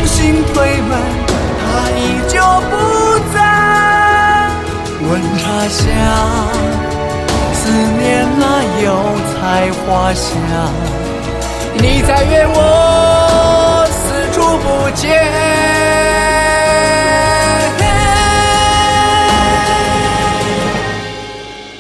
新推门，他依旧不在。问他乡，思念那油菜花香，你在约我